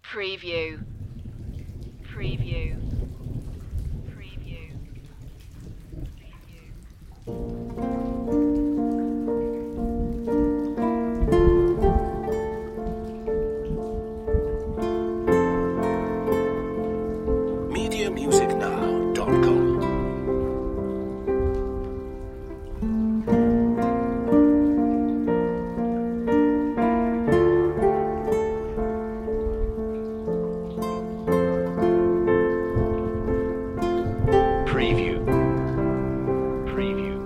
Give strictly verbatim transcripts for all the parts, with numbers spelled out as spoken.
Preview. Preview. Preview. media music now dot com. Preview. Preview.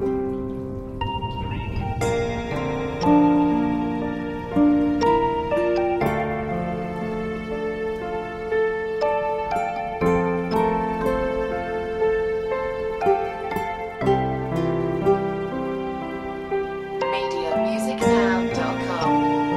media music now dot com.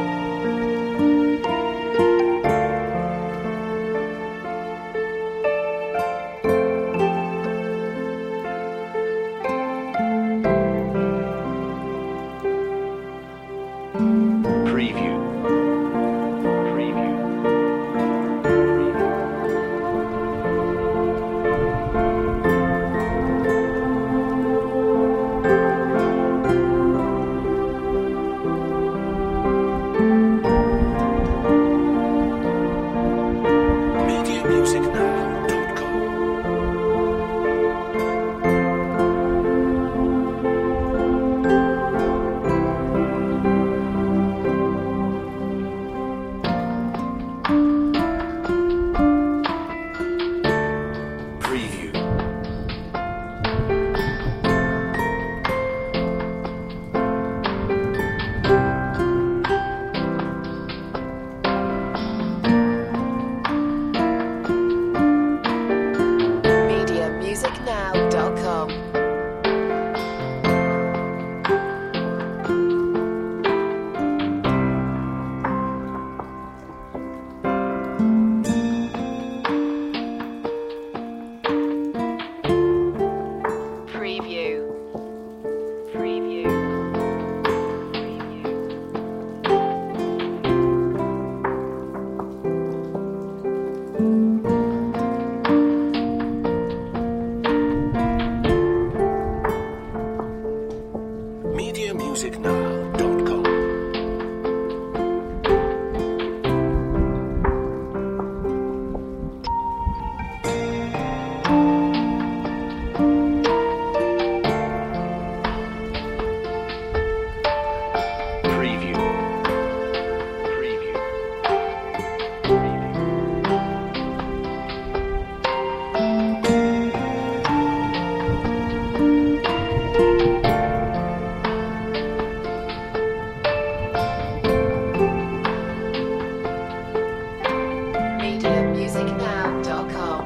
Preview. Preview. media music now dot com. Preview. media music now dot com. Preview. Preview. media music now dot com. Preview. Preview. media music now dot com.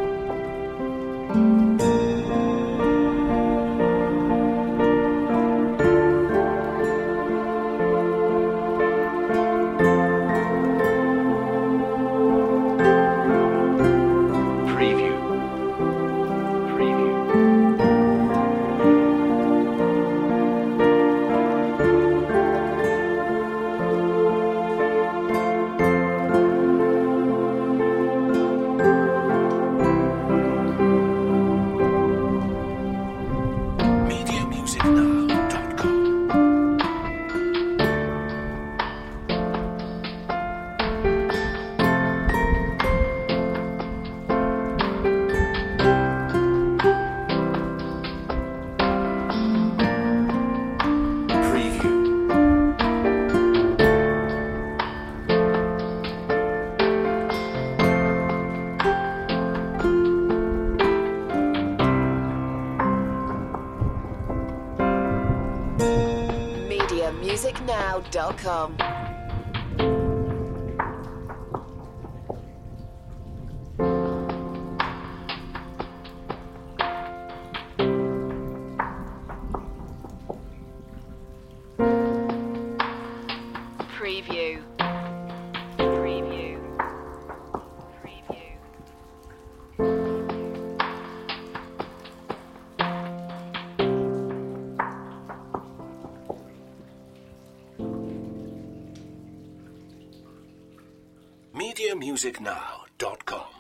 Preview. Preview. media music now dot com. Preview. media music now dot com. Preview. Preview. Preview. media music now dot com.